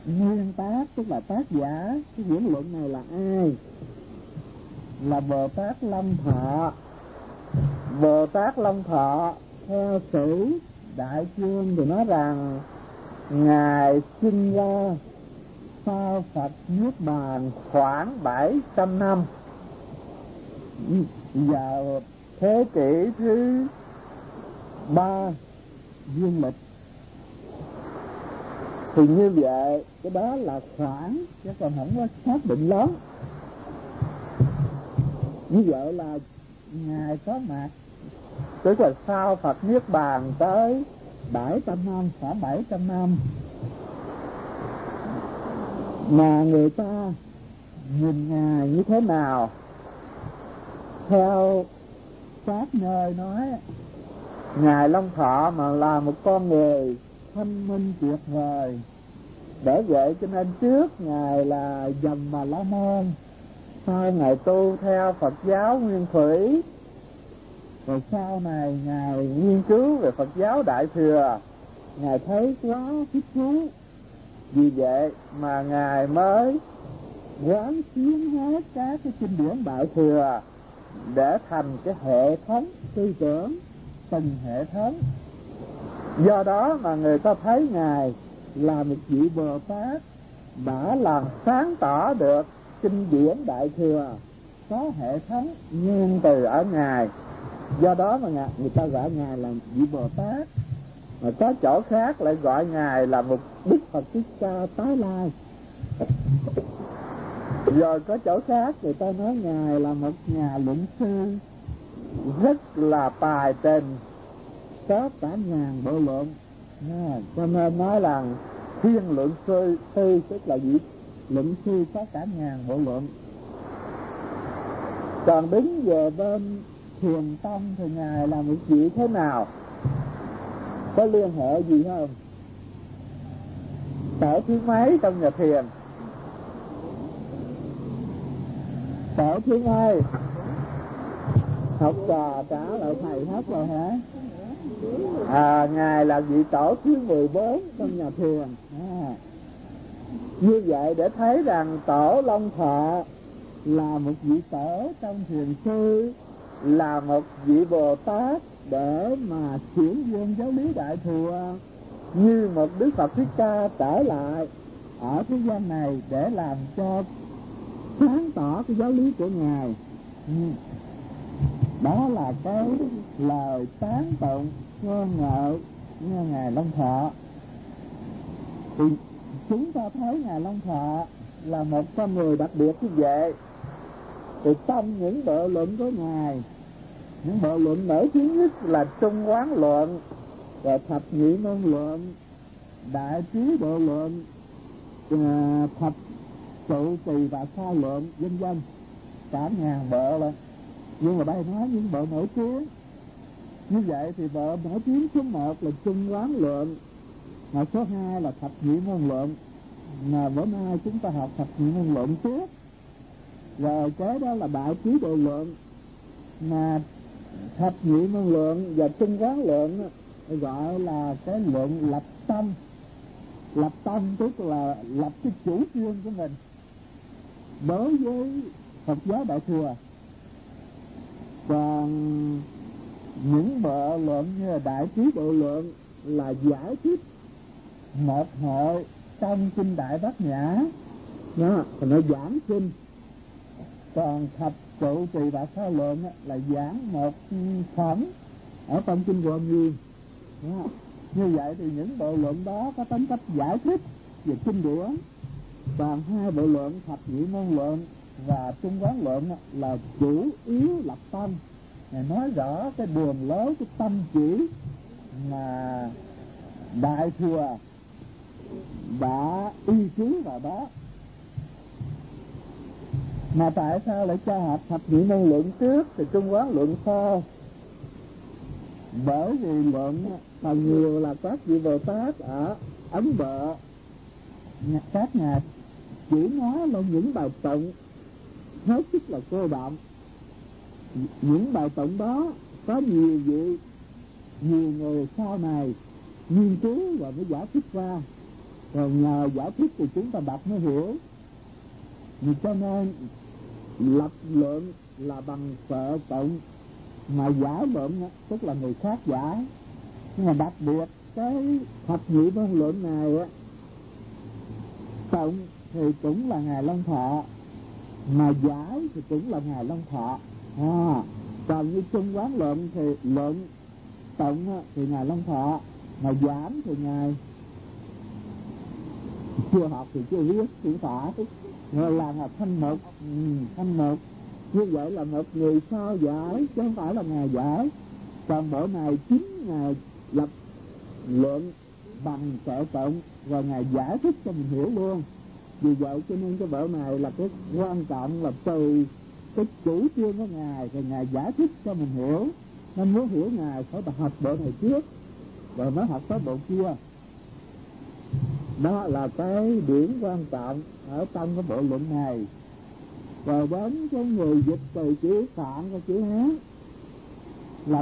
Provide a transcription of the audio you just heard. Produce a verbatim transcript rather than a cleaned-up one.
nguyên tác, tức là tác giả cái diễn luận này là ai? Là Bồ Tát Long Thọ. Bồ Tát Long Thọ theo sử Đại Chương thì nói rằng ngài sinh ra sau Phật Niết Bàn khoảng bảy trăm năm, vào thế kỷ thứ ba dương lịch. Thì như vậy cái đó là khoảng, chứ còn không có xác định lớn. Như vậy là ngài có mặt, tức là sau Phật Niết Bàn tới bảy trăm năm, khoảng bảy trăm năm. Mà người ta nhìn ngài như thế nào? Theo các nơi nói, ngài Long Thọ mà là một con người thanh minh tuyệt vời. Để vậy cho nên trước ngài là Dòng Bà La Môn, sau ngài tu theo Phật giáo Nguyên Thủy, rồi sau này ngài nghiên cứu về Phật giáo Đại Thừa, ngài thấy quá thích thú. Vì vậy mà ngài mới quán xuyến hết các cái kinh điển Đại Thừa để thành cái hệ thống tư tưởng, từng hệ thống. Do đó mà người ta thấy ngài là một vị Bồ Tát đã làm sáng tỏ được kinh điển Đại Thừa, có hệ thống nguyên từ ở ngài. Do đó mà người ta gọi ngài là vị Bồ Tát. Mà có chỗ khác lại gọi ngài là một Đức Phật Thích Ca tái lai. Rồi có chỗ khác người ta nói ngài là một nhà luận sư rất là tài tình, có cả ngàn bộ luận. À, cho nên nói là thiên luận sư, sư tức là vị luận sư có cả ngàn bộ luận. Còn đứng về bên Thiền Tông thì ngài là một vị thế nào? Có liên hệ gì không? Tổ thứ mấy trong nhà thiền? Tổ thứ mấy? Học trò trả lại thầy hết rồi hả? À, ngài là vị tổ thứ mười bốn trong nhà thiền. À, như vậy để thấy rằng tổ Long Thọ là một vị tổ trong thiền sư, là một vị Bồ Tát để mà chuyển duyên giáo lý Đại Thừa, như một Đức Phật Thích Ca trở lại ở thế gian này để làm cho sáng tỏ cái giáo lý của ngài. Đó là cái lời tán tụng ngôn ngợi như ngài Long Thọ. Thì chúng ta thấy ngài Long Thọ là một con người đặc biệt như vậy. Thì trong những bộ luận của ngài, những bộ luận nổi tiếng nhất là Trung Quán Luận, rồi Thập Nhị Môn Luận, Đại Trí Bộ Luận, Thập Trụ Trì và Sa Luận, vân vân, cả ngàn bộ là. Nhưng mà đây nói những bộ nổi tiếng. Như vậy thì bộ nổi tiếng số một là Trung Quán Luận, mà số hai là Thập Nhị Môn Luận. Mà bữa nay chúng ta học Thập Nhị Môn Luận trước, rồi cái đó là Đại Trí Bộ Luận. Mà Thập Nhị Môn Luận và Trung Quán Luận gọi là cái luận lập tâm. Lập tâm tức là lập cái chủ trương của mình đối với Phật giáo Đại Thừa. Còn những bộ luận như là Đại Trí Bộ Luận là giải thích một hội trong kinh Đại Bát Nhã, đó, thì nó giảng kinh. Còn Thập Trụ Trì và Sa Luận là giảng một phẩm ở trong kinh Gồm Nhiên. Như vậy thì những bộ luận đó có tính cách giải thích về kinh điển. Còn hai bộ luận Thập Nhị Môn Luận và Trung Quán Luận là chủ yếu lập tâm, nói rõ cái đường lối, cái tâm chỉ mà Đại Thừa đã y cứ vào đó. Mà tại sao lại cho học Thập Nhị Môn Luận trước thì Trung Quán Luận sau? Bởi vì luận phần nhiều là các vị Bồ Tát ở Ấn Độ, các nhà chỉ nói là những bài tụng hết sức là cô động. Những bài tụng đó có nhiều vị, nhiều người sau này nghiên cứu và mới giải thích ra. rồi nhờ giải thích thì chúng ta đọc mới hiểu. Vì cho nên lập luận là bằng sợ tụng, mà giải luận tức là người khác giải. Nhưng mà đặc biệt cái thập nhị môn luận này á, tụng thì cũng là Ngài Long Thọ, mà giải thì cũng là Ngài Long Thọ. À, còn như Trung Quán luận thì luận tụng thì Ngài Long Thọ, mà giảng thì Ngài chưa học thì chưa biết chữ phải, rồi là Ngài Thanh Mục. Ừ, Thanh Mục như vậy là một người sao giải chứ không phải là Ngài giải. Còn bộ này chính Ngài lập luận bằng trợ tụng, rồi Ngài giải thích cho mình hiểu luôn. Vì vậy cho nên cái bộ này là cái quan trọng, là từ cái chủ trương của Ngài rồi Ngài giải thích cho mình hiểu. Nên muốn hiểu Ngài phải học bộ này trước rồi mới học tới bộ kia. Đó là cái điểm quan trọng ở trong cái bộ luận này. Rồi đến cái người dịch từ chữ Phạn và chữ Hán